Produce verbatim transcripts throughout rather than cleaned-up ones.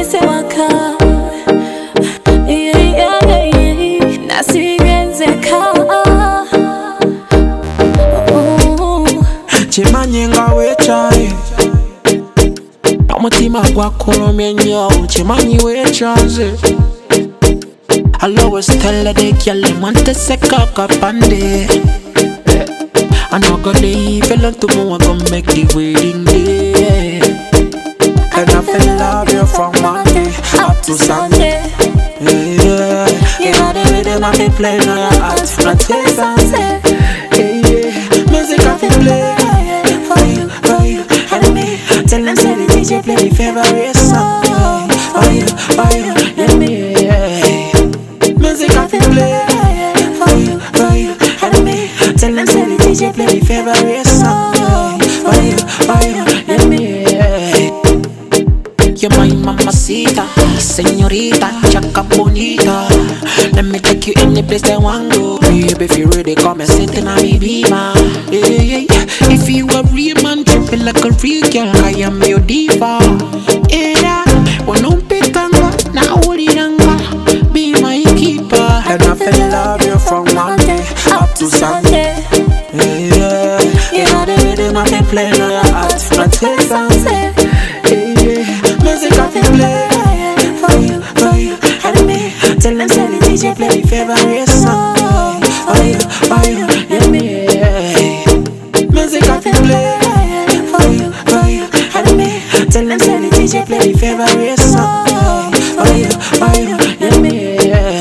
say waka. Yeah, yeah, yeah, yeah. Nasi genzeka. Chimanyenga we chai. Umutima gwakuro menyo. Chimanyi we chaze. I'll always tell her they girl them want to say cock up and day. I know go leave alone tomorrow, I gon' make the wedding day. And I feel love you from Monday up to Sunday. Yeah, you know the rhythm I be playing on your heart from till sunset. Yeah, yeah, music I be playing for you, for you and me. Tell them say the D J play the favorite song. For you, for you and me. Yeah, music I be playing for you, for you and me. Tell them say the D J play the favorite song. For you, for you and me. You're my mamacita, señorita, chaca bonita. Let me take you any place I want to. Baby, if you ready, come and sit in a baby, ma. Hey, if you a real man, tripping like a real girl, I am your diva. Yeah, when I'm pitanga, now hold it anga, be my keeper. And I feel love you from Monday up to Sunday. Yeah, you know the rhythm I be playing on your heart from till sunset. Music I be playing for you, for you and me. Tell them say the D J play the favorite song. For you, for you and me. Music I be playing for you, for you and me. Tell them say the D J play the favorite song. For you, for you and me.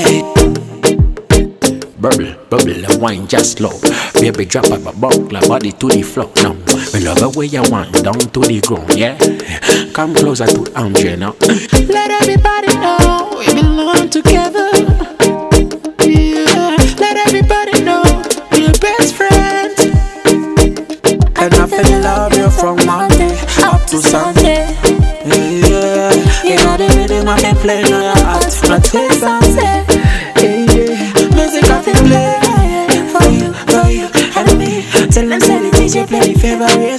Bubble, bubble, wine just slow. Baby drop up a buckler, body to the floor. Now, we love the way you want, down to the ground, yeah. Come closer to Andre now. Let everybody know we belong together. Yeah, let everybody know we're best friends. And I feel love you from Monday up to Sunday. Yeah, you know the rhythm I be playing on your heart from till sunset. Yeah, music I be playing for you, for you and me. Tell them say the D J play the favorite